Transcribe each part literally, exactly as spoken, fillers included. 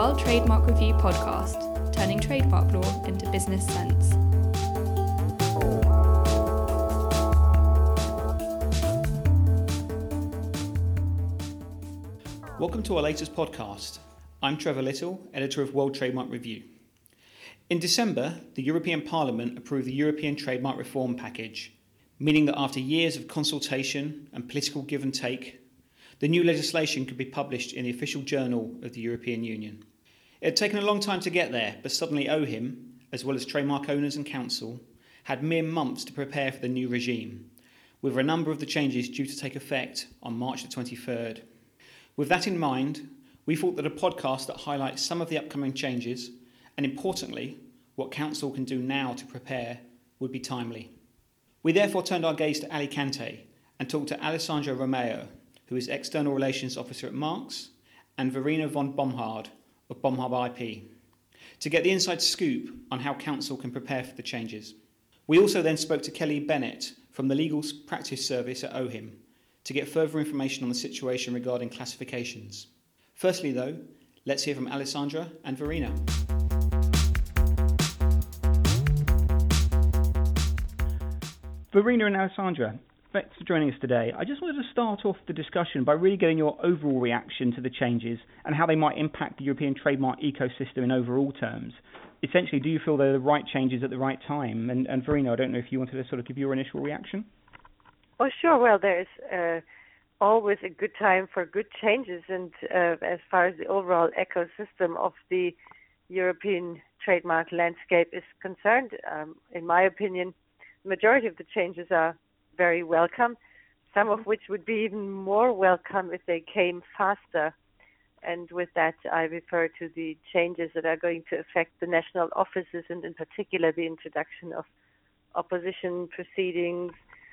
World Trademark Review podcast, turning trademark law into business sense. Welcome to our latest podcast. I'm Trevor Little, editor of World Trademark Review. In December, the European Parliament approved the European Trademark Reform Package, meaning that after years of consultation and political give and take, the new legislation could be published in the official journal of the European Union. It had taken a long time to get there, but suddenly OHIM, as well as trademark owners and council, had mere months to prepare for the new regime, with a number of the changes due to take effect on March the twenty-third. With that in mind, we thought that a podcast that highlights some of the upcoming changes, and importantly, what council can do now to prepare, would be timely. We therefore turned our gaze to Alicante and talked to Alessandra Romeo, who is External Relations Officer at Marks, and Verena von Bomhard of Bomhard I P, to get the inside scoop on how council can prepare for the changes. We also then spoke to Kelly Bennett from the Legal Practice Service at OHIM to get further information on the situation regarding classifications. Firstly though, let's hear from Alessandra and Verena. Verena and Alessandra, thanks for joining us today. I just wanted to start off the discussion by really getting your overall reaction to the changes and how they might impact the European trademark ecosystem in overall terms. Essentially, do you feel they're the right changes at the right time? And, and Verena, I don't know if you wanted to sort of give your initial reaction. Oh, sure. Well, there's uh, always a good time for good changes. And uh, as far as the overall ecosystem of the European trademark landscape is concerned, um, in my opinion, the majority of the changes are very welcome, some of which would be even more welcome if they came faster. And with that, I refer to the changes that are going to affect the national offices, and in particular the introduction of opposition proceedings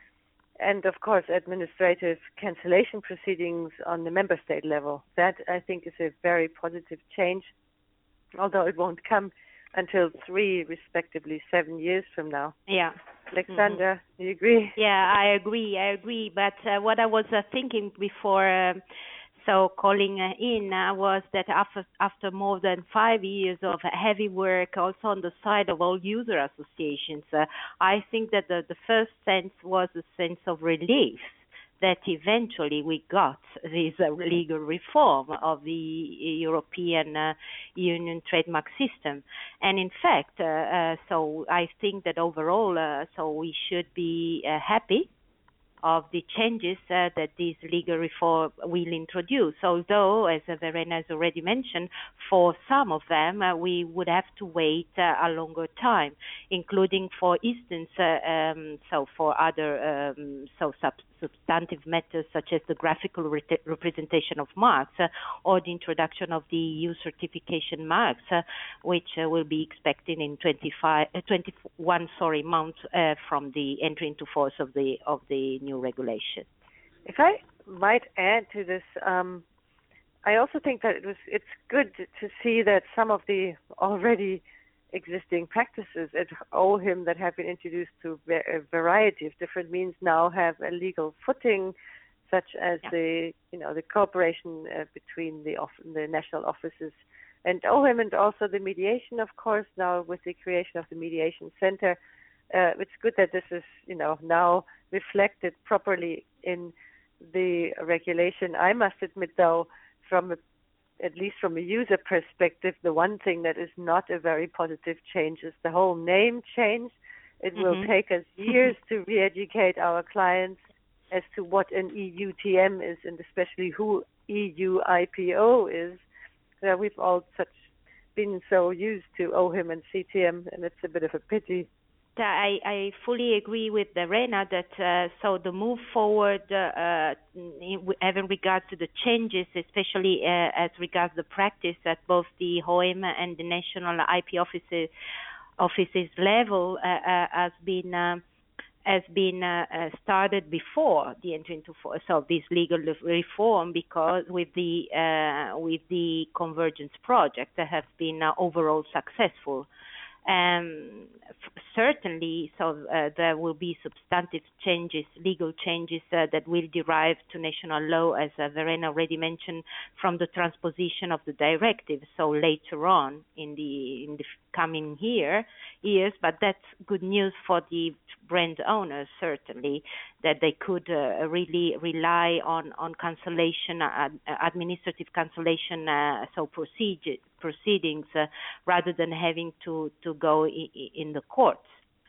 and, of course, administrative cancellation proceedings on the member state level. That, I think, is a very positive change, although it won't come until three, respectively, seven years from now. Yeah. Alexander, mm-hmm. do you agree? Yeah, I agree. I agree. But uh, what I was uh, thinking before, uh, so calling uh, in, uh, was that after after more than five years of heavy work, also on the side of all user associations, uh, I think that the, the first sense was a sense of relief that eventually we got this uh, legal reform of the European uh, Union trademark system. And in fact, uh, uh, so I think that overall, uh, so we should be uh, happy of the changes uh, that this legal reform will introduce. Although, as uh, Verena has already mentioned, for some of them uh, we would have to wait uh, a longer time, including, for instance, uh, um, so for other um, so sub- substantive matters such as the graphical re- representation of marks uh, or the introduction of the E U certification marks, uh, which uh, will be expected in twenty-five, uh, twenty-one sorry, months uh, from the entry into force of the of the new regulation. If I might add to this, um, I also think that it was it's good to see that some of the already existing practices at OHIM that have been introduced to a variety of different means now have a legal footing, such as yeah. the you know the cooperation uh, between the off- the national offices and OHIM, and also the mediation, of course, now with the creation of the mediation center. Uh, it's good that this is you know now reflected properly in the regulation. I must admit, though, from a at least from a user perspective, the one thing that is not a very positive change is the whole name change. It mm-hmm. will take us years to re-educate our clients as to what an E U T M is, and especially who E U I P O is. Uh, we've all such been so used to OHIM and C T M, and it's a bit of a pity. I, I fully agree with Verena that uh, so the move forward uh, uh, in, in regard to the changes, especially uh, as regards the practice at both the OHIM and the national I P offices offices level uh, uh, has been uh, has been uh, uh, started before the entry into force of this legal reform, because with the uh, with the convergence project that has been uh, overall successful. Um, f- certainly, so uh, there will be substantive changes, legal changes uh, that will derive to national law, as uh, Verena already mentioned, from the transposition of the directive. So later on in the in the coming year years, but that's good news for the brand owners, certainly, that they could uh, really rely on on cancellation, uh, administrative cancellation, uh, so procedure proceedings uh, rather than having to to go I- in the courts.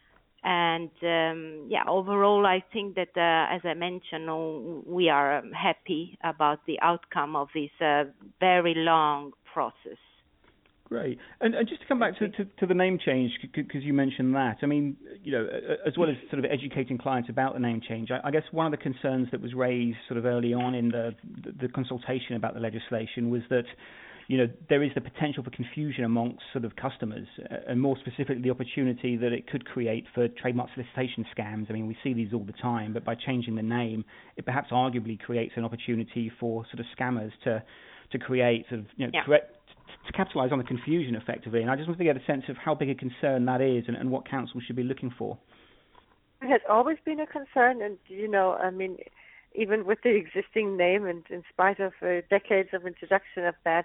And um, yeah, overall, I think that, uh, as I mentioned, uh, we are um, happy about the outcome of this uh, very long process. Great. And, and just to come back to, to, to the name change, because you mentioned that, I mean, you know, as well as sort of educating clients about the name change, I, I guess one of the concerns that was raised sort of early on in the, the, the consultation about the legislation was that, you know, there is the potential for confusion amongst sort of customers, uh, and more specifically the opportunity that it could create for trademark solicitation scams. I mean, we see these all the time, but by changing the name, it perhaps arguably creates an opportunity for sort of scammers to to create sort of, you know, Yeah. correct, to capitalise on the confusion effectively. And I just want to get a sense of how big a concern that is and, and what council should be looking for. It has always been a concern, and you know, I mean, even with the existing name, and in spite of uh, decades of introduction of that,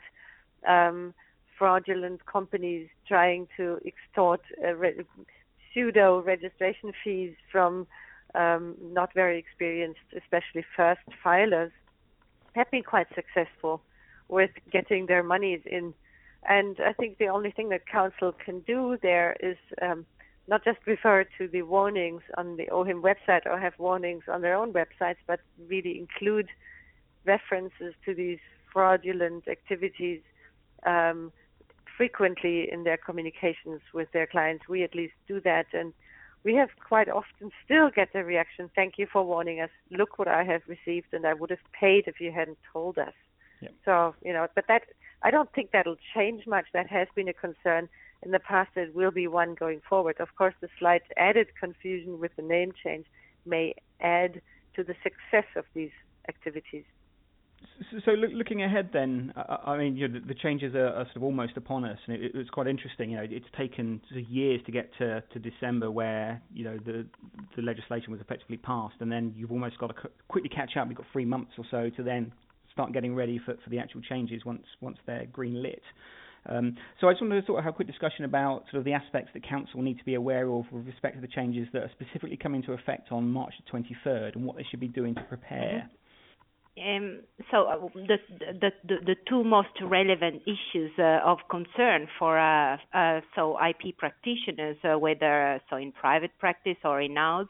um, fraudulent companies trying to extort uh, re- pseudo registration fees from um, not very experienced, especially first filers, have been quite successful with getting their monies in. And I think the only thing that council can do there is um, not just refer to the warnings on the O H I M website or have warnings on their own websites, but really include references to these fraudulent activities um, frequently in their communications with their clients. We at least do that, and we have quite often still get the reaction, "Thank you for warning us. Look what I have received, and I would have paid if you hadn't told us." Yep. So, you know, but that, I don't think that'll change much. That has been a concern in the past. It will be one going forward. Of course, the slight added confusion with the name change may add to the success of these activities. So, so look, looking ahead then, I, I mean, you know, the, the changes are, are sort of almost upon us, and it, it's quite interesting. You know, it's taken sort of years to get to, to December, where you know the the legislation was effectively passed, and then you've almost got to quickly catch up. You've got three months or so to then start getting ready for, for the actual changes once once they're green lit. Um, so I just wanted to sort of have a quick discussion about sort of the aspects that council need to be aware of with respect to the changes that are specifically coming into effect on March the twenty-third, and what they should be doing to prepare. Um, so uh, the, the the the two most relevant issues uh, of concern for uh, uh, so I P practitioners, uh, whether uh, so in private practice or in house,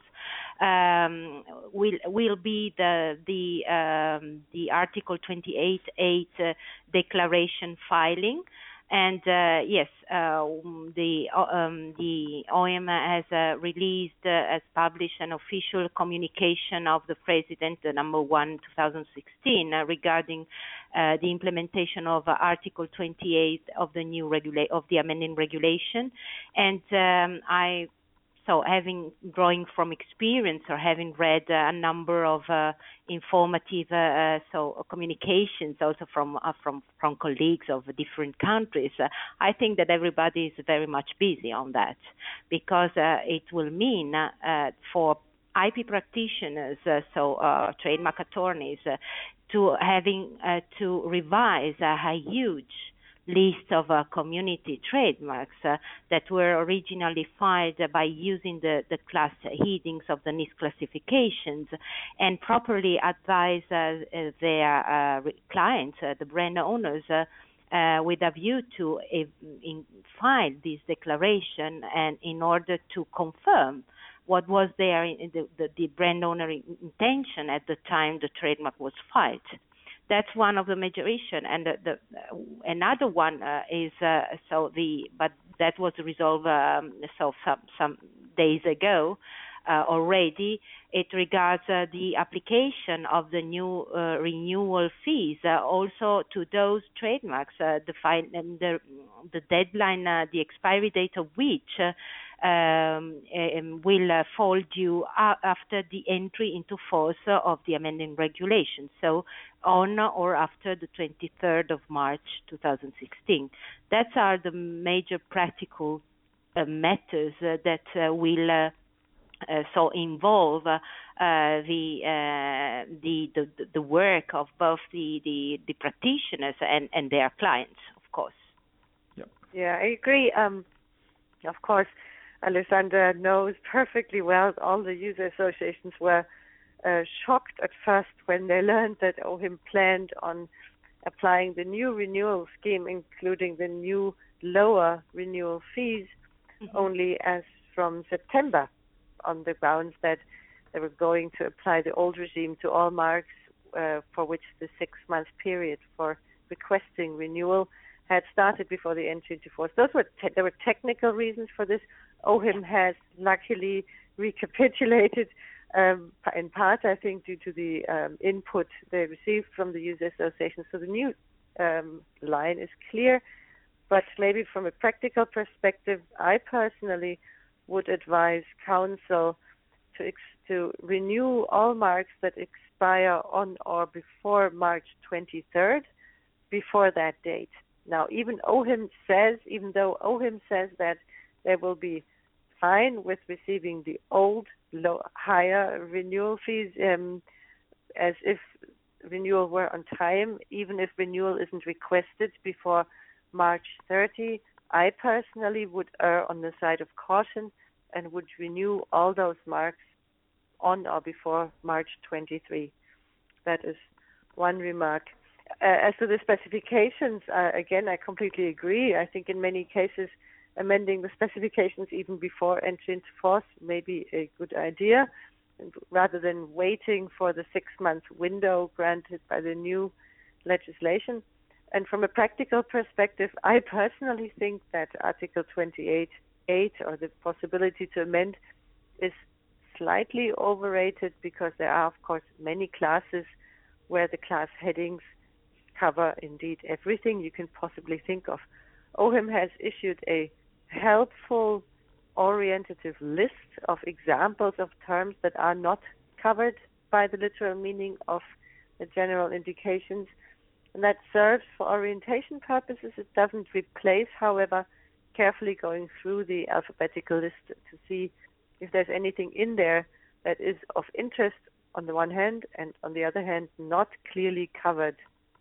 um, will will be the the um, the Article twenty-eight eight uh, declaration filing. And uh, yes, uh, the um, the O I M has uh, released, uh, has published an official communication of the President, the number one, two thousand sixteen, uh, regarding uh, the implementation of uh, Article twenty-eight of the new regula- of the amending regulation. And um, I. So having drawing from experience or having read uh, a number of uh, informative uh, uh, so communications also from uh, from from colleagues of different countries, uh, I think that everybody is very much busy on that, because uh, it will mean uh, uh, for I P practitioners, uh, so uh, trademark attorneys, uh, to having uh, to revise a, a huge list of uh, community trademarks uh, that were originally filed uh, by using the, the class headings of the N I S classifications, and properly advise uh, uh, their uh, clients, uh, the brand owners, uh, uh, with a view to uh, in, file this declaration, and in order to confirm what was their the, the, the brand owner intention at the time the trademark was filed. That's one of the major issues, and the, the uh, another one uh, is uh, so the but that was resolved um, so some some days ago uh, already. It regards uh, the application of the new uh, renewal fees uh, also to those trademarks. Uh, the, fi- the the deadline, uh, the expiry date of which. Uh, Um, um, will uh, fall due uh, after the entry into force uh, of the amending regulation, so on or after the twenty-third of March two thousand sixteen. That's are the major practical uh, matters uh, that uh, will uh, uh, so involve uh, uh, the, uh, the the the work of both the, the, the practitioners and, and their clients, of course. Yep. Yeah, I agree. Um, of course, Alessandra knows perfectly well all the user associations were uh, shocked at first when they learned that OHIM planned on applying the new renewal scheme, including the new lower renewal fees, mm-hmm. only as from September, on the grounds that they were going to apply the old regime to all marks uh, for which the six-month period for requesting renewal had started before the entry into force. Those were te- there were technical reasons for this. OHIM has luckily recapitulated um, in part, I think, due to the um, input they received from the user association. So the new um, line is clear, but maybe from a practical perspective, I personally would advise Council to ex- to renew all marks that expire on or before March twenty-third, before that date. Now, even OHIM says, even though OHIM says that they will be fine with receiving the old, low, higher renewal fees, um, as if renewal were on time, even if renewal isn't requested before March thirtieth, I personally would err on the side of caution and would renew all those marks on or before March twenty-third. That is one remark. Uh, as to the specifications, uh, again, I completely agree. I think in many cases, amending the specifications even before entry into force may be a good idea, rather than waiting for the six-month window granted by the new legislation. And from a practical perspective, I personally think that Article twenty-eight point eight, or the possibility to amend, is slightly overrated, because there are, of course, many classes where the class headings cover indeed everything you can possibly think of. OHIM has issued a helpful orientative list of examples of terms that are not covered by the literal meaning of the general indications, and that serves for orientation purposes. It doesn't replace, however, carefully going through the alphabetical list to see if there's anything in there that is of interest on the one hand, and on the other hand, not clearly covered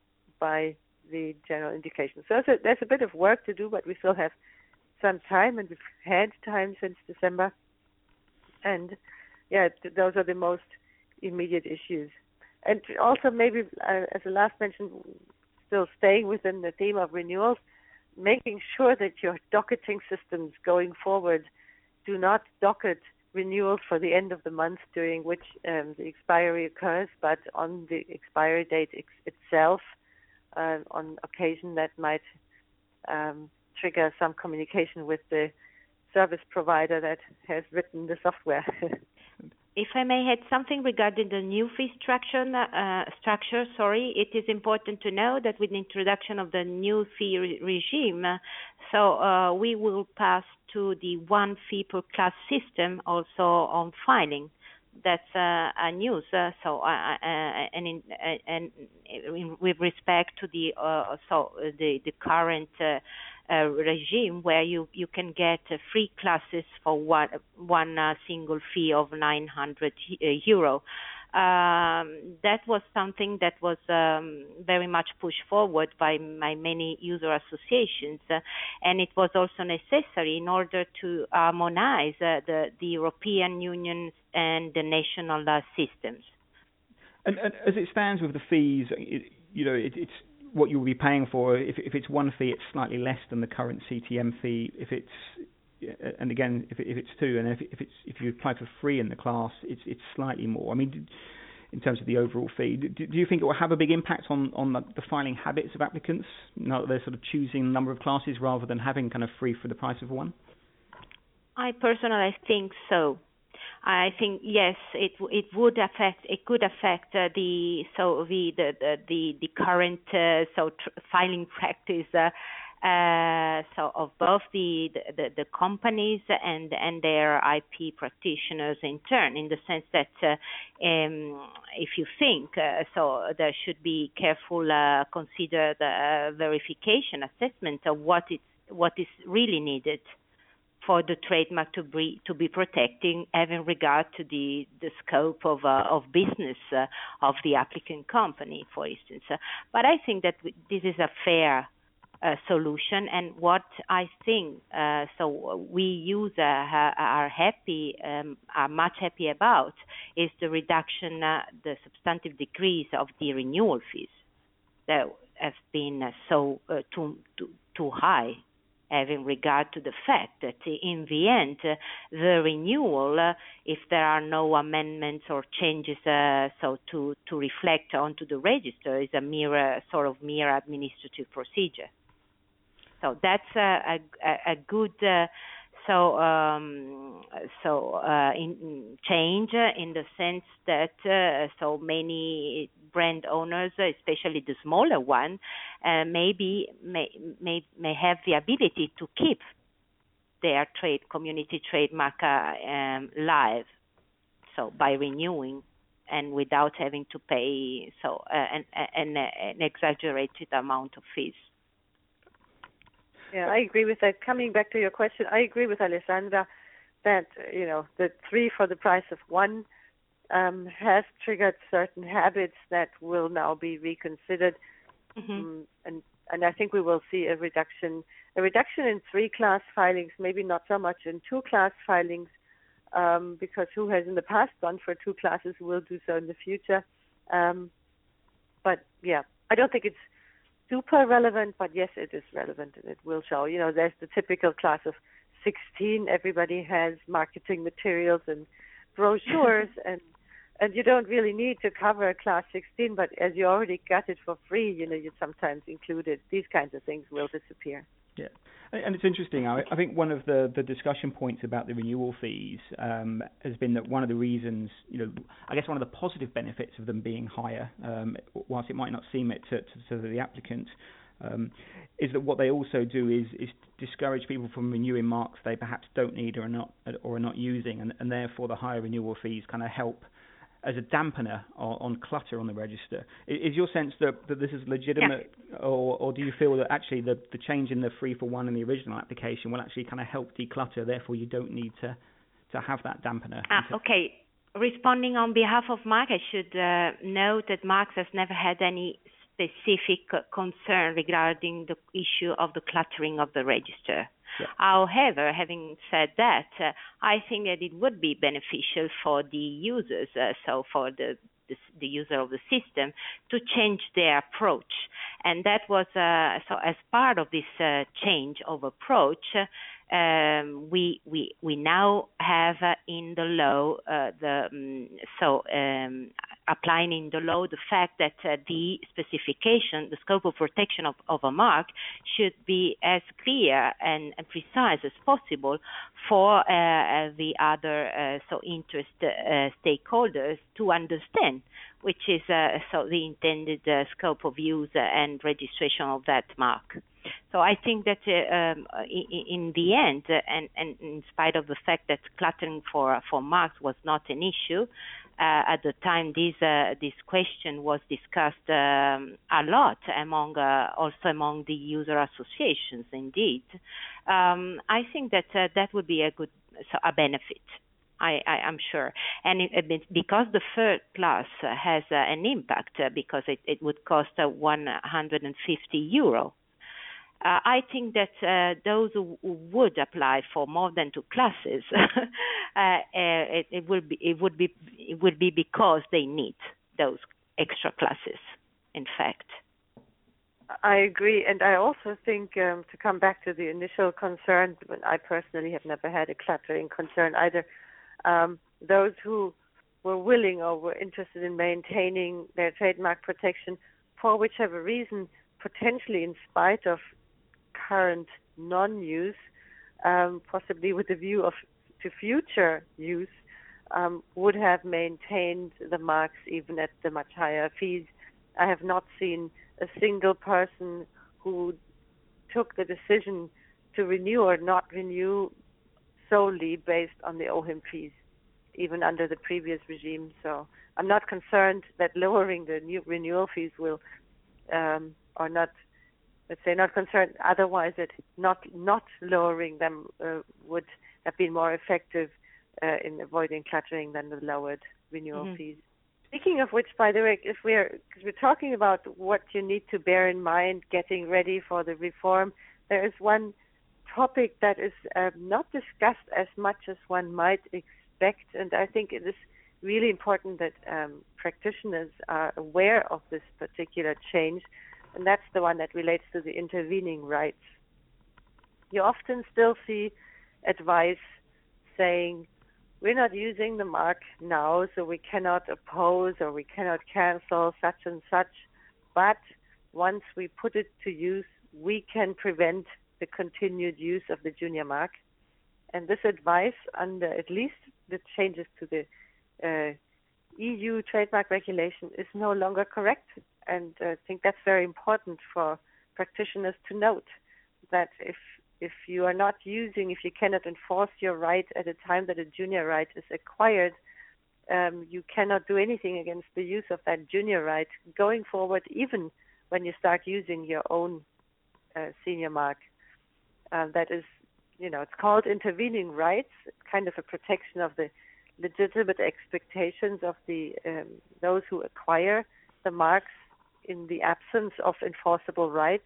by the general indications. So there's a, there's a bit of work to do, but we still have some time, and we've had time since December. And yeah, th- those are the most immediate issues. And also maybe, uh, as a last mention, still staying within the theme of renewals, making sure that your docketing systems going forward do not docket renewals for the end of the month during which um, the expiry occurs, but on the expiry date ex- itself, uh, on occasion that might um, trigger some communication with the service provider that has written the software. If I may add something regarding the new fee structure, uh, structure, sorry, it is important to know that with the introduction of the new fee re- regime, uh, so uh, we will pass to the one fee per class system also on filing. That's uh, a news. Uh, so, uh, uh, and, in, uh, and in, with respect to the uh, so the the current uh, uh, regime, where you, you can get uh, free classes for one one uh, single fee of nine hundred euro. Um, that was something that was um, very much pushed forward by my many user associations, uh, and it was also necessary in order to harmonize uh, the, the European Union and the national uh, systems. And, and as it stands with the fees, it, you know, it, it's what you will be paying for. If, if it's one fee, it's slightly less than the current C T M fee. If it's and again, if, if it's two, and if, if it's if you apply for free in the class, it's it's slightly more. I mean, in terms of the overall fee, do, do you think it will have a big impact on on the, the filing habits of applicants? Now that they're sort of choosing a number of classes rather than having kind of free for the price of one? I personally think so. I think yes, it it would affect it could affect uh, the so the the the the, the current uh, so tr- filing practice. Uh, Uh, so of both the, the, the companies and and their I P practitioners in turn, in the sense that uh, um, if you think uh, so, there should be careful uh, considered uh, verification assessment of what is what is really needed. for the trademark to be to be protecting, having regard to the the scope of uh, of business uh, of the applicant company, for instance. Uh, but I think that this is a fair uh, solution, and what I think uh, so we users uh, are happy, um, are much happy about, is the reduction, uh, the substantive decrease of the renewal fees that have been uh, so uh, too, too too high, having regard to the fact that in the end, uh, the renewal, uh, if there are no amendments or changes, uh, so to, to reflect onto the register, is a mere uh, sort of mere administrative procedure. So that's a, a, a good uh, so um, so uh, in, in change in the sense that uh, so many brand owners, especially the smaller one, uh, maybe may, may may have the ability to keep their trade community trademark uh, um, live, so by renewing and without having to pay so uh, an, an, an exaggerated amount of fees. Yeah, I agree with that. Coming back to your question, I agree with Alessandra that, you know, the three for the price of one um, has triggered certain habits that will now be reconsidered. Mm-hmm. Um, and, and I think we will see a reduction, a reduction in three-class filings, maybe not so much in two-class filings, um, because who has in the past gone for two classes will do so in the future. Um, but, yeah, I don't think it's super relevant, but yes, it is relevant, and it will show. You know, there's the typical class of sixteen. Everybody has marketing materials and brochures, and and you don't really need to cover a class sixteen, but as you already got it for free, you know, you sometimes include it. These kinds of things will disappear. Yeah, and it's interesting. I, I think one of the, the discussion points about the renewal fees um, has been that one of the reasons, you know, I guess one of the positive benefits of them being higher, um, whilst it might not seem it to, to, to the applicant, um, is that what they also do is, is discourage people from renewing marks they perhaps don't need or are not or are not using, and, and therefore the higher renewal fees kind of help as a dampener on, on clutter on the register. Is your sense that, that this is legitimate, yeah. or, or do you feel that actually the, the change in the three for one in the original application will actually kind of help declutter, therefore you don't need to, to have that dampener? Ah, okay. Responding on behalf of Mark, I should uh, note that Mark has never had any specific uh, concern regarding the issue of the cluttering of the register. Yeah. However, having said that, uh, I think that it would be beneficial for the users, uh, so for the, the the user of the system, to change their approach. And that was, uh, so as part of this uh, change of approach, uh, um, we we we now have uh, in the law uh, the um, so um, applying in the law the fact that uh, the specification, the scope of protection of, of a mark should be as clear and, and precise as possible for uh, uh, the other uh, so interest uh, stakeholders to understand, which is uh, so the intended uh, scope of use and registration of that mark. So I think that uh, um, in, in the end, uh, and, and in spite of the fact that cluttering for for marks was not an issue, uh, at the time this uh, this question was discussed um, a lot among uh, also among the user associations. Indeed, um, I think that uh, that would be a good so a benefit. I, I, I'm sure. And it, because the third class has uh, an impact, uh, because it, it would cost uh, one hundred fifty euro, uh, I think that uh, those who would apply for more than two classes, uh, uh, it, it would be it would be it would be because they need those extra classes. In fact, I agree, and I also think um, to come back to the initial concern, I personally have never had a cluttering concern either. Um, those who were willing or were interested in maintaining their trademark protection for whichever reason, potentially in spite of current non-use, um, possibly with a view of to future use, um, would have maintained the marks even at the much higher fees. I have not seen a single person who took the decision to renew or not renew solely based on the O H I M fees, even under the previous regime. So I'm not concerned that lowering the new renewal fees will, um, or not let's say, not concerned otherwise that not not lowering them uh, would have been more effective uh, in avoiding cluttering than the lowered renewal mm-hmm. fees. Speaking of which, by the way, if we're because we're talking about what you need to bear in mind getting ready for the reform, there is one topic that is uh, not discussed as much as one might expect, and I think it is really important that um, practitioners are aware of this particular change, and that's the one that relates to the intervening rights. You often still see advice saying, we're not using the mark now, so we cannot oppose or we cannot cancel such and such, but once we put it to use, we can prevent the continued use of the junior mark. And this advice, under at least the changes to the uh, E U trademark regulation, is no longer correct. And I think that's very important for practitioners to note, that if if you are not using, if you cannot enforce your right at a time that a junior right is acquired, um, you cannot do anything against the use of that junior right going forward, even when you start using your own uh, senior mark. Uh, that is, you know, it's called intervening rights, kind of a protection of the legitimate expectations of the um, those who acquire the marks in the absence of enforceable rights.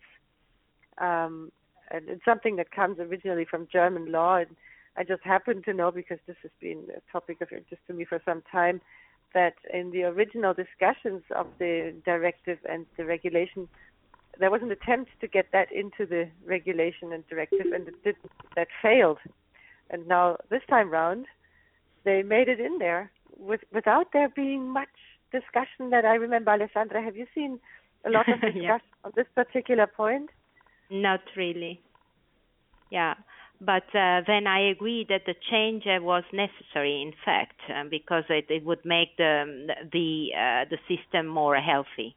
Um, and it's something that comes originally from German law, and I just happen to know, because this has been a topic of interest to me for some time, that in the original discussions of the directive and the regulation, there was an attempt to get that into the regulation and directive, and it did, that failed. And now, this time round, they made it in there with, without there being much discussion that I remember. Alessandra, have you seen a lot of discussion yeah. on this particular point? Not really. Yeah. But uh, then I agree that the change uh, was necessary, in fact, uh, because it, it would make the the uh, the system more healthy.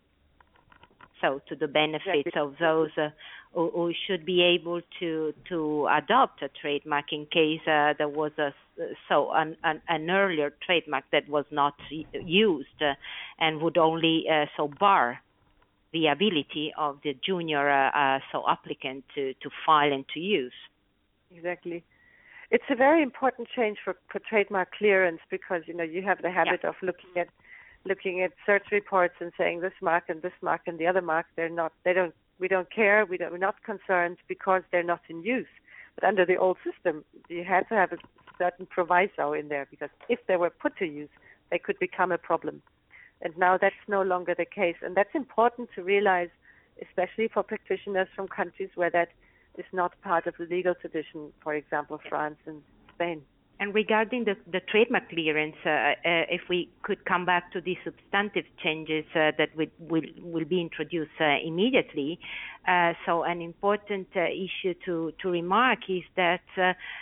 So to the benefits of those uh, who, who should be able to to adopt a trademark in case uh, there was a so an, an, an earlier trademark that was not used uh, and would only uh, so bar the ability of the junior uh, uh, so applicant to, to file and to use. Exactly. It's a very important change for, for trademark clearance, because, you know, you have the habit yeah. of looking at looking at search reports and saying this mark and this mark and the other mark, they're not, they don't, we don't care, we don't, we're not concerned because they're not in use. But under the old system, you had to have a certain proviso in there, because if they were put to use, they could become a problem. And now that's no longer the case. And that's important to realize, especially for practitioners from countries where that is not part of the legal tradition, for example, France and Spain. And regarding the, the trademark clearance, uh, uh, if we could come back to the substantive changes uh, that will, will, will be introduced uh, immediately. Uh, so an important uh, issue to, to remark is that uh,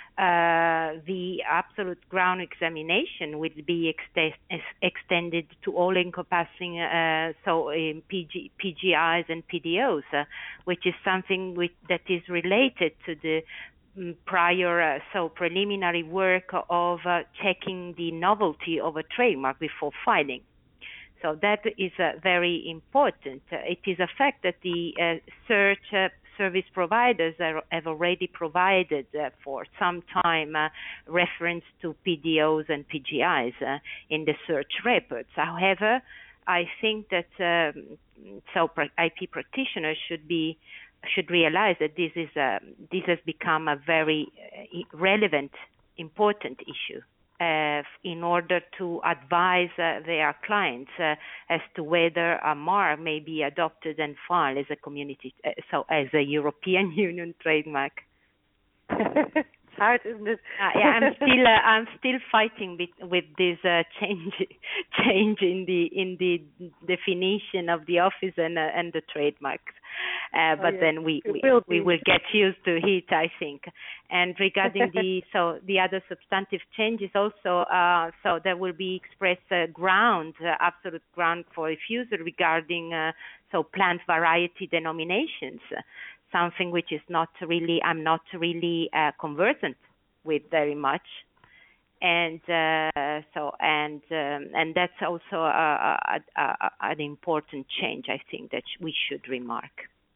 uh, the absolute ground examination will be ext- extended to all encompassing uh, so um, P G, P G Is and P D Os, uh, which is something with, that is related to the prior, uh, so preliminary work of uh, checking the novelty of a trademark before filing. So that is uh, very important. Uh, it is a fact that the uh, search uh, service providers are, have already provided uh, for some time uh, reference to P D Os and P G Is uh, in the search reports. However, I think that um, so I P practitioners should be should realize that this is a, this has become a very relevant, important issue uh, in order to advise uh, their clients uh, as to whether a mark may be adopted and filed as a community, uh, so as a European Union trademark. It's hard, isn't it? uh, yeah, I'm still uh, I'm still fighting with, with this uh, change change in the in the definition of the office and uh, and the trademarks. Uh, but oh, yes. then we we will, we will get used to it, I think. And regarding the so the other substantive changes also, uh, so there will be expressed uh, ground, uh, absolute ground for refusal regarding uh, so plant variety denominations, uh, something which is not really I'm not really uh, conversant with very much. And uh, so, and um, and that's also a, a, a, an important change, I think, that we should remark.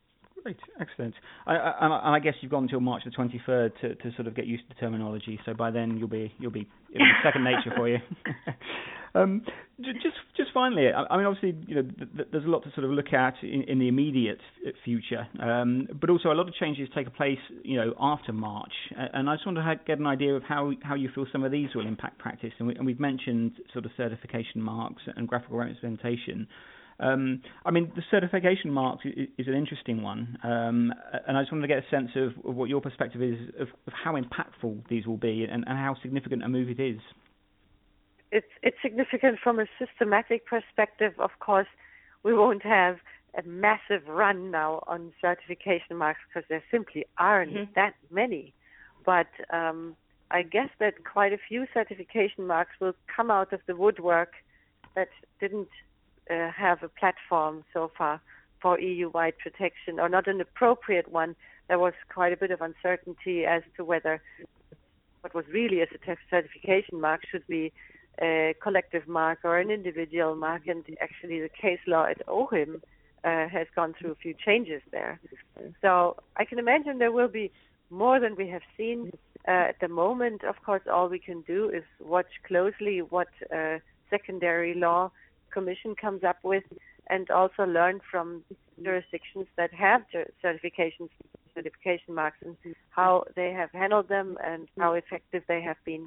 Great, excellent. I, I, and I guess you've gone until March the twenty-third to, to sort of get used to the terminology. So by then you'll be you'll be it'll be second nature for you. um, just just finally, I, I mean, obviously, you know, th- th- there's a lot to sort of look at in, in the immediate future, um, but also a lot of changes take place, you know, after March. And I just want to get an idea of how how you feel some of these will impact practice. And, we, and we've mentioned sort of certification marks and graphical representation. Um, I mean, the certification marks is, is an interesting one, um, and I just wanted to get a sense of, of what your perspective is of, of how impactful these will be and, and how significant a move it is. It's it's significant from a systematic perspective. Of course, we won't have a massive run now on certification marks because there simply aren't mm-hmm. that many. But um, I guess that quite a few certification marks will come out of the woodwork that didn't Uh, have a platform so far for E U-wide protection, or not an appropriate one. There was quite a bit of uncertainty as to whether what was really a certification mark should be a collective mark or an individual mark, and actually the case law at OHIM uh, has gone through a few changes there. So I can imagine there will be more than we have seen uh, at the moment. Of course, all we can do is watch closely what uh, secondary law Commission comes up with, and also learn from jurisdictions that have certifications, certification marks, and how they have handled them and how effective they have been.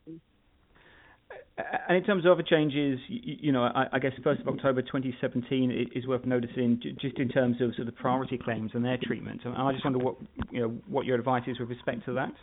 And in terms of other changes, you, you know, I, I guess first of October twenty seventeen is worth noticing, just in terms of sort of priority claims and their treatment. And I just wonder what you know what your advice is with respect to that.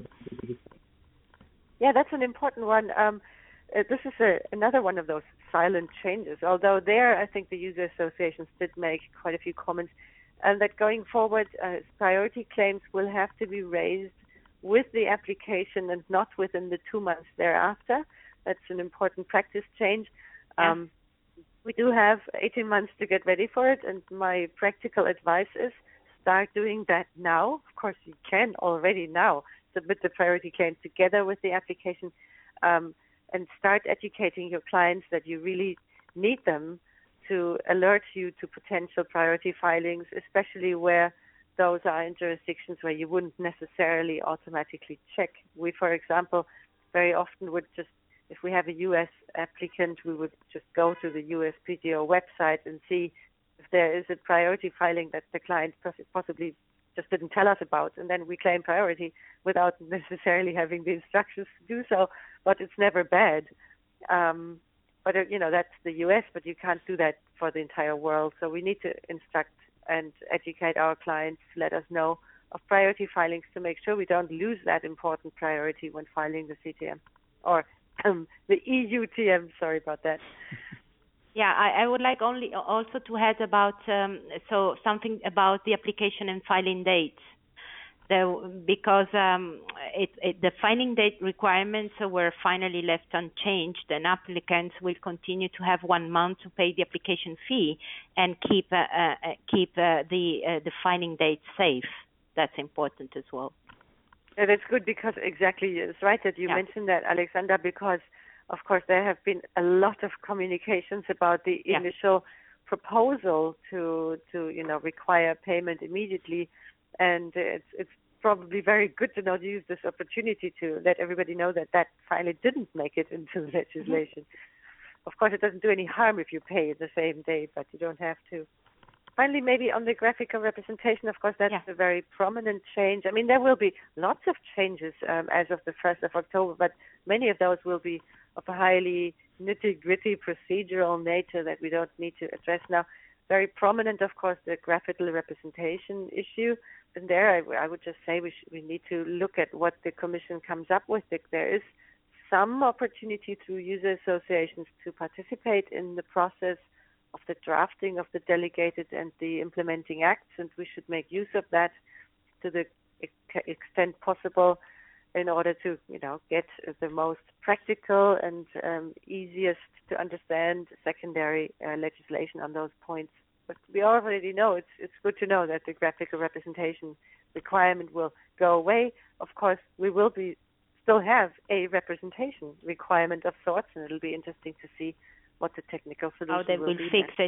Yeah, that's an important one. Um, Uh, this is a, another one of those silent changes, although there I think the user associations did make quite a few comments, and that going forward uh, priority claims will have to be raised with the application and not within the two months thereafter. That's an important practice change. Um, yeah. We do have eighteen months to get ready for it, and my practical advice is start doing that now. Of course, you can already now submit the priority claim together with the application. Um, and start educating your clients that you really need them to alert you to potential priority filings, especially where those are in jurisdictions where you wouldn't necessarily automatically check. We, for example, very often would just, if we have a U S applicant, we would just go to the U S P T O website and see if there is a priority filing that the client possibly just didn't tell us about, and then we claim priority without necessarily having the instructions to do so. But it's never bad. Um, but, uh, you know, that's the U S, but you can't do that for the entire world. So we need to instruct and educate our clients, let us know of priority filings to make sure we don't lose that important priority when filing the C T M. Or um, the E U T M, sorry about that. Yeah, I, I would like only also to add about, um, so something about the application and filing dates. The, because um, it, it, the filing date requirements were finally left unchanged, and applicants will continue to have one month to pay the application fee and keep uh, uh, keep uh, the uh, the filing date safe. That's important as well. Yeah, that's good, because exactly, it's right that you yeah. mentioned that, Alexandra, because of course there have been a lot of communications about the yeah. initial proposal to to you know require payment immediately. And it's it's probably very good to now use this opportunity to let everybody know that that finally didn't make it into the legislation. Mm-hmm. Of course, it doesn't do any harm if you pay the same day, but you don't have to. Finally, maybe on the graphical representation, of course, that's yeah. a very prominent change. I mean, there will be lots of changes um, as of the first of October, but many of those will be of a highly nitty-gritty procedural nature that we don't need to address now. Very prominent, of course, the graphical representation issue. And there, I, I would just say we, sh- we need to look at what the Commission comes up with. There is some opportunity through user associations to participate in the process of the drafting of the delegated and the implementing acts, and we should make use of that to the ex- extent possible in order to, you know, get the most practical and um, easiest to understand secondary uh, legislation on those points. But we already know, it's it's good to know that the graphical representation requirement will go away. Of course, we will be still have a representation requirement of sorts, and it'll be interesting to see what the technical solution How they will will be fix then. it.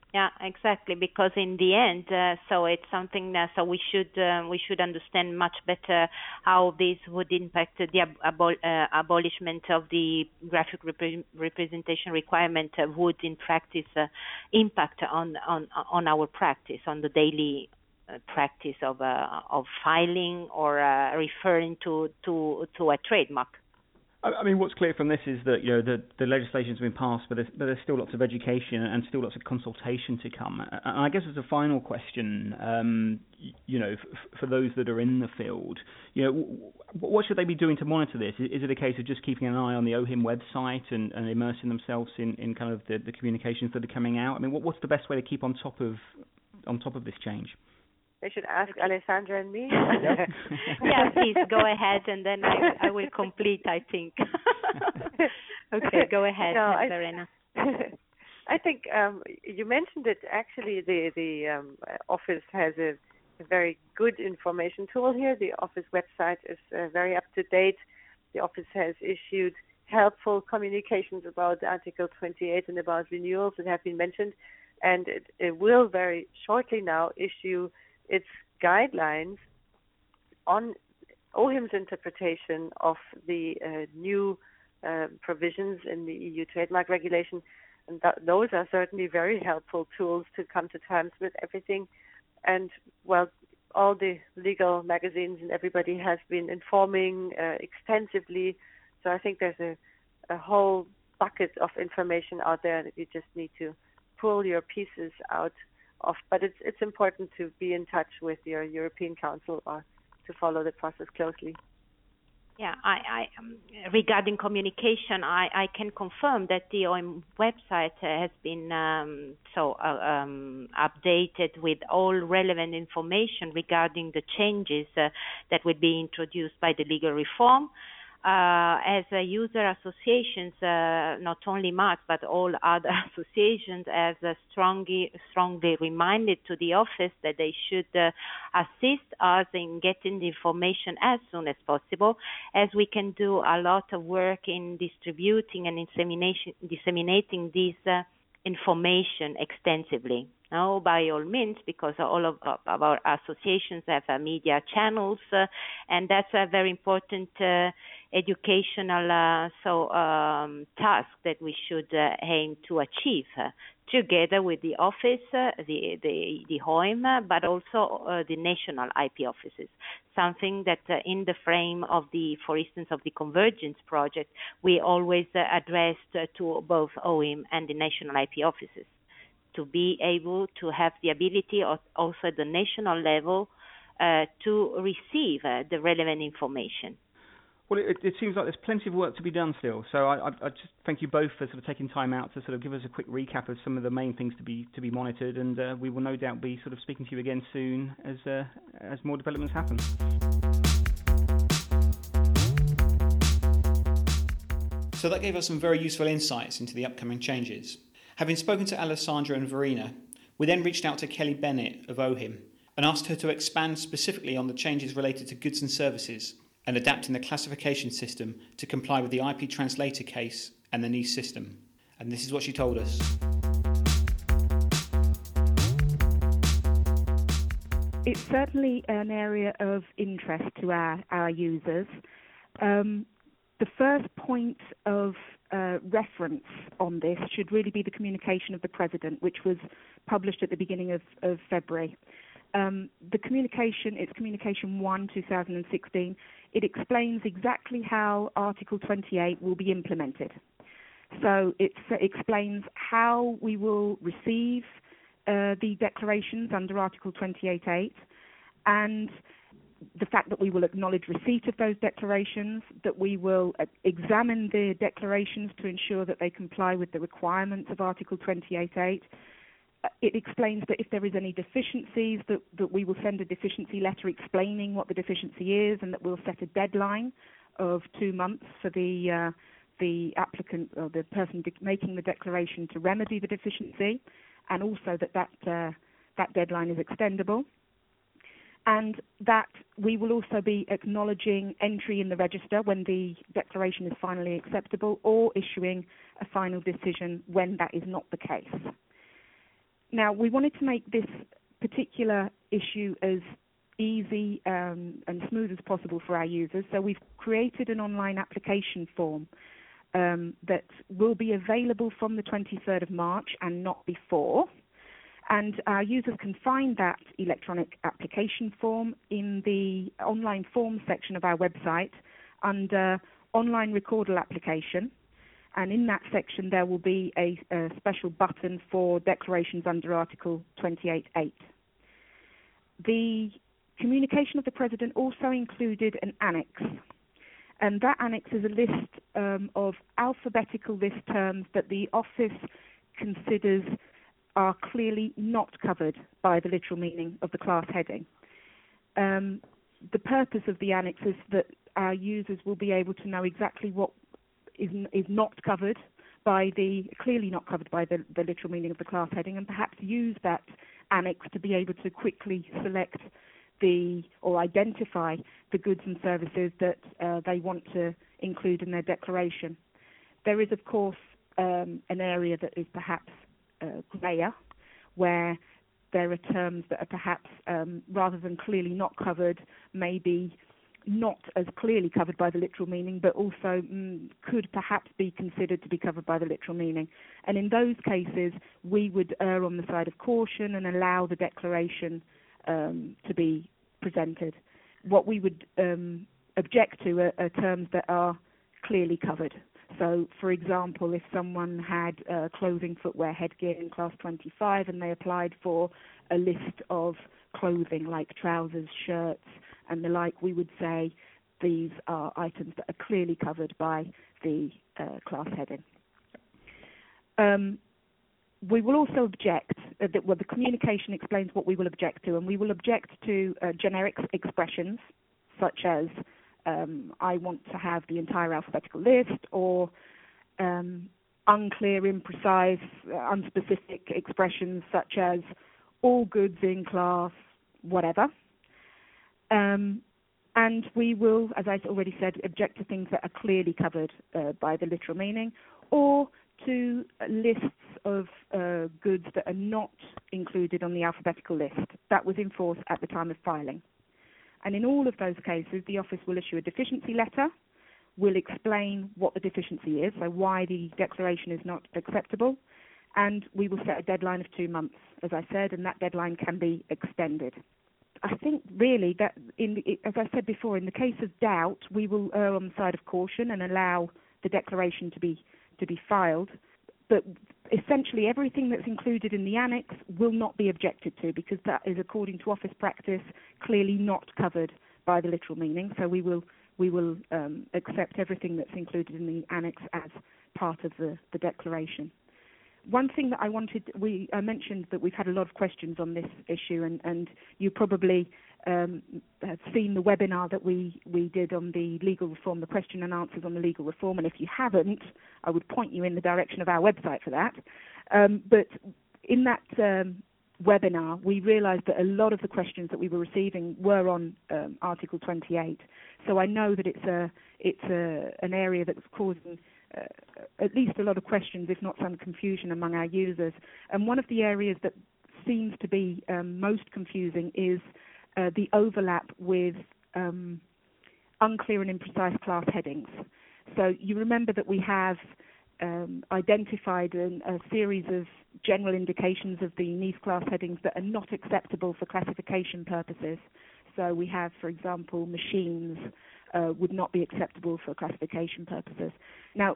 Yeah, exactly. Because in the end, uh, so it's something that so we should uh, we should understand much better how this would impact the ab- abol- uh, abolishment of the graphic rep- representation requirement uh, would in practice uh, impact on, on on our practice, on the daily uh, practice of uh, of filing or uh, referring to, to to a trademark. I mean, what's clear from this is that, you know, the, the legislation's been passed, but there's, but there's still lots of education and still lots of consultation to come. And I guess as a final question, um, you know, f- for those that are in the field, you know, w- what should they be doing to monitor this? Is it a case of just keeping an eye on the O H I M website and, and immersing themselves in, in kind of the, the communications that are coming out? I mean, what, what's the best way to keep on top of on top of this change? They should ask Alessandra and me. Yeah, please go ahead, and then I, I will complete, I think. Okay, go ahead, no, Verena. I, I think um, you mentioned it. Actually, the the um, office has a, a very good information tool here. The office website is uh, very up to date. The office has issued helpful communications about Article twenty-eight and about renewals that have been mentioned, and it, it will very shortly now issue its guidelines on O H I M's interpretation of the uh, new uh, provisions in the E U trademark regulation. And th- those are certainly very helpful tools to come to terms with everything. And, well, all the legal magazines and everybody has been informing uh, extensively. So I think there's a, a whole bucket of information out there that you just need to pull your pieces out of, but it's it's important to be in touch with your European Council or to follow the process closely. Yeah, I, I um, regarding communication, I, I can confirm that the O H I M website uh, has been um, so uh, um, updated with all relevant information regarding the changes uh, that will be introduced by the legal reform. Uh, as uh, user associations, uh, not only M A T, but all other associations have uh, strongly, strongly reminded to the office that they should uh, assist us in getting the information as soon as possible, as we can do a lot of work in distributing and dissemination, disseminating this uh, information extensively. Now, by all means, because all of, of our associations have uh, media channels, uh, and that's a very important uh, educational uh, so um, task that we should uh, aim to achieve uh, together with the office, uh, the, the the O H I M, uh, but also uh, the national I P offices. Something that uh, in the frame of the, for instance, of the Convergence project, we always uh, addressed uh, to both O H I M and the national I P offices, to be able to have the ability of also at the national level uh, to receive uh, the relevant information. Well, it, it seems like there's plenty of work to be done still. So I, I, I just thank you both for sort of taking time out to sort of give us a quick recap of some of the main things to be to be monitored, and uh, we will no doubt be sort of speaking to you again soon as uh, as more developments happen. So that gave us some very useful insights into the upcoming changes. Having spoken to Alessandra and Verena, we then reached out to Kelly Bennett of O H I M and asked her to expand specifically on the changes related to goods and services and adapting the classification system to comply with the I P translator case and the N I S system. And this is what she told us. It's certainly an area of interest to our, our users. Um, the first point of uh, reference on this should really be the communication of the President, which was published at the beginning of, of February. Um, the communication, it's Communication one, two thousand sixteen, it explains exactly how Article twenty-eight will be implemented. So it uh, explains how we will receive uh, the declarations under Article twenty-eight point eight, and the fact that we will acknowledge receipt of those declarations, that we will uh, examine the declarations to ensure that they comply with the requirements of Article twenty-eight point eight. It explains that if there is any deficiencies, that, that we will send a deficiency letter explaining what the deficiency is, and that we'll set a deadline of two months for the uh, the applicant or the person de- making the declaration to remedy the deficiency, and also that that, uh, that deadline is extendable. And that we will also be acknowledging entry in the register when the declaration is finally acceptable, or issuing a final decision when that is not the case. now, we wanted to make this particular issue as easy um, and smooth as possible for our users, so we've created an online application form um, that will be available from the twenty-third of March and not before. And our users can find that electronic application form in the online forms section of our website under online recordal application. And in that section, there will be a, a special button for declarations under Article twenty-eight eight. The communication of the President also included an annex. And that annex is a list um, of alphabetical list terms that the Office considers are clearly not covered by the literal meaning of the class heading. Um, the purpose of the annex is that our users will be able to know exactly what is, is not covered by the, clearly not covered by the, the literal meaning of the class heading, and perhaps use that annex to be able to quickly select the, or identify the goods and services that uh, they want to include in their declaration. There is, of course, um, an area that is perhaps Uh, grayer, where there are terms that are perhaps, um, rather than clearly not covered, maybe not as clearly covered by the literal meaning, but also mm, could perhaps be considered to be covered by the literal meaning. And in those cases, we would err on the side of caution and allow the declaration um, to be presented. What we would um, object to are, are terms that are clearly covered. So, for example, if someone had uh, clothing, footwear, headgear in class twenty-five and they applied for a list of clothing like trousers, shirts and the like, we would say these are items that are clearly covered by the uh, class heading. Um, we will also object, uh, that, well, the communication explains what we will object to, and we will object to uh, generic expressions such as Um, I want to have the entire alphabetical list, or um, unclear, imprecise, uh, unspecific expressions such as all goods in class, whatever. Um, and we will, as I already said, object to things that are clearly covered uh, by the literal meaning, or to lists of uh, goods that are not included on the alphabetical list. That was in force at the time of filing. And in all of those cases, the Office will issue a deficiency letter, will explain what the deficiency is, so why the declaration is not acceptable, and we will set a deadline of two months, as I said, and that deadline can be extended. I think really that, in the, as I said before, in the case of doubt, we will err on the side of caution and allow the declaration to be to be filed. But essentially everything that's included in the annex will not be objected to, because that is, according to Office practice, clearly not covered by the literal meaning. So we will we will um, accept everything that's included in the annex as part of the, the declaration. One thing that I wanted, we I mentioned that we've had a lot of questions on this issue, and, and you probably um, have seen the webinar that we, we did on the legal reform, the question and answers on the legal reform, and if you haven't, I would point you in the direction of our website for that. Um, but in that um, webinar, we realized that a lot of the questions that we were receiving were on um, Article twenty-eight. So I know that it's a it's a, an area that's causing uh, at least a lot of questions, if not some confusion among our users. And one of the areas that seems to be um, most confusing is uh, the overlap with um, unclear and imprecise class headings. So you remember that we have um, identified an, a series of general indications of the N I E S class headings that are not acceptable for classification purposes. So we have, for example, machines uh, would not be acceptable for classification purposes. Now,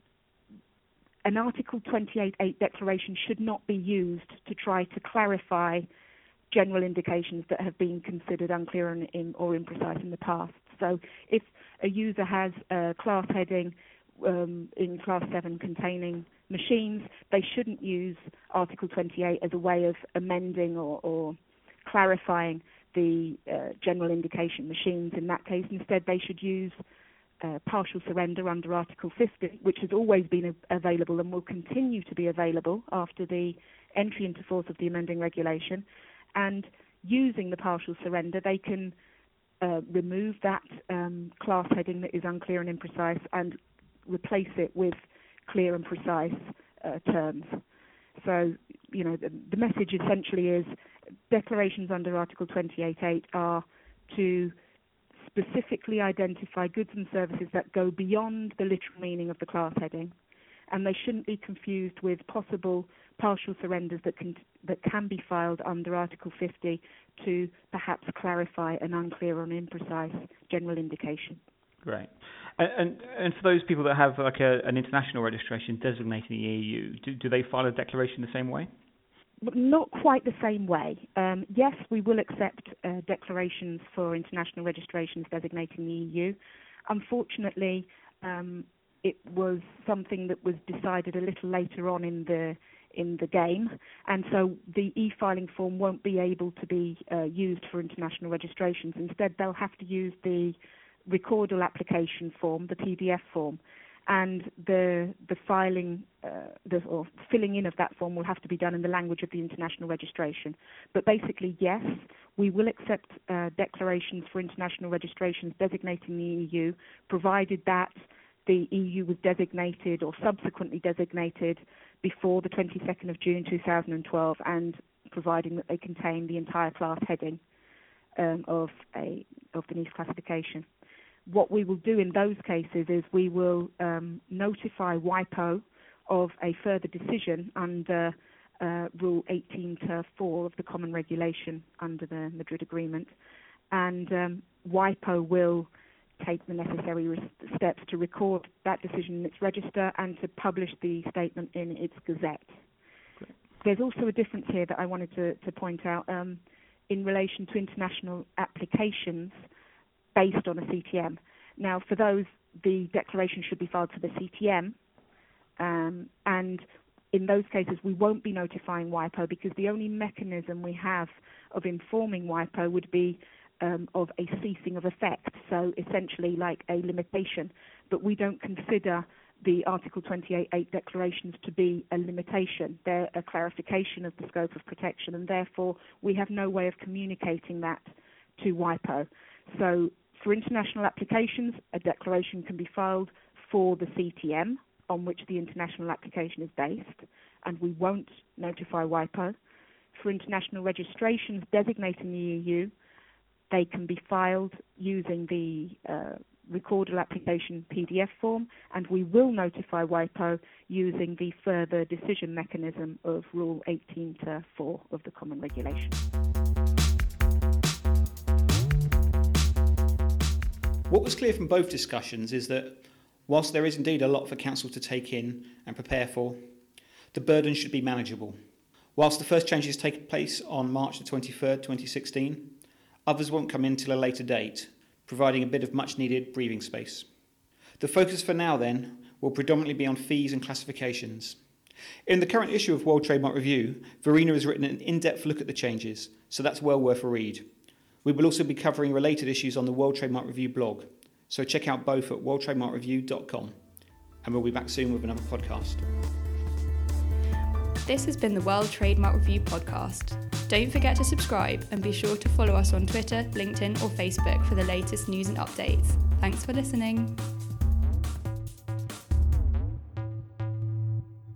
an Article twenty-eight eight declaration should not be used to try to clarify general indications that have been considered unclear and in, or imprecise in the past. So if a user has a class heading um, in class seven containing machines, they shouldn't use Article twenty-eight as a way of amending or, or clarifying the uh, general indication machines. In that case, instead they should use uh, partial surrender under Article fifty, which has always been a- available and will continue to be available after the entry into force of the amending regulation. And using the partial surrender, they can uh, remove that um, class heading that is unclear and imprecise and replace it with clear and precise uh, terms. So, you know, the, the message essentially is declarations under Article twenty-eight point eight are to specifically identify goods and services that go beyond the literal meaning of the class heading, and they shouldn't be confused with possible partial surrenders that can that can be filed under Article fifty to perhaps clarify an unclear or imprecise general indication. Great. And, and and for those people that have like a, an international registration designating the E U, do, do they file a declaration the same way? Not quite the same way. Um, yes, we will accept uh, declarations for international registrations designating the E U. Unfortunately, um, it was something that was decided a little later on in the in the game, and so the e-filing form won't be able to be uh, used for international registrations. Instead, they'll have to use the recordal application form, the P D F form, and the the filing uh, the, or filling in of that form will have to be done in the language of the international registration. But basically, yes, we will accept uh, declarations for international registrations designating the E U, provided that the E U was designated or subsequently designated before the twenty-second of June two thousand twelve, and providing that they contain the entire class heading um, of a of the NIS classification. What we will do in those cases is we will um, notify WIPO of a further decision under uh, Rule eighteen to four of the Common Regulation under the Madrid Agreement, and um, WIPO will take the necessary re- steps to record that decision in its register and to publish the statement in its Gazette. Great. There's also a difference here that I wanted to, to point out um, in relation to international applications based on a C T M. Now, for those, the declaration should be filed to the C T M, um, and in those cases we won't be notifying WIPO because the only mechanism we have of informing WIPO would be um, of a ceasing of effect, so essentially like a limitation, but we don't consider the Article twenty-eight point eight declarations to be a limitation. They're a clarification of the scope of protection, and therefore we have no way of communicating that to WIPO. So for international applications, a declaration can be filed for the C T M on which the international application is based, and we won't notify WIPO. For international registrations designating the E U, they can be filed using the uh, recordal application P D F form, and we will notify WIPO using the further decision mechanism of Rule eighteen to four of the Common Regulation. What was clear from both discussions is that whilst there is indeed a lot for Council to take in and prepare for, the burden should be manageable. Whilst the first changes take place on March the twenty-third, twenty sixteen, others won't come in till a later date, providing a bit of much-needed breathing space. The focus for now, then, will predominantly be on fees and classifications. In the current issue of World Trademark Review, Verena has written an in-depth look at the changes, so that's well worth a read. We will also be covering related issues on the World Trademark Review blog, so check out both at world trademark review dot com. And we'll be back soon with another podcast. This has been the World Trademark Review podcast. Don't forget to subscribe and be sure to follow us on Twitter, LinkedIn or Facebook for the latest news and updates. Thanks for listening.